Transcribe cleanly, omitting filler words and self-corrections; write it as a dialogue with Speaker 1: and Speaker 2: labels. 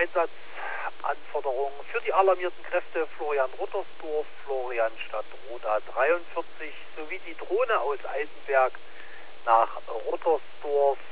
Speaker 1: Einsatzanforderungen für die alarmierten Kräfte Florian Ruttersdorf, Florian Stadt Roda 43 sowie die Drohne aus Eisenberg nach Ruttersdorf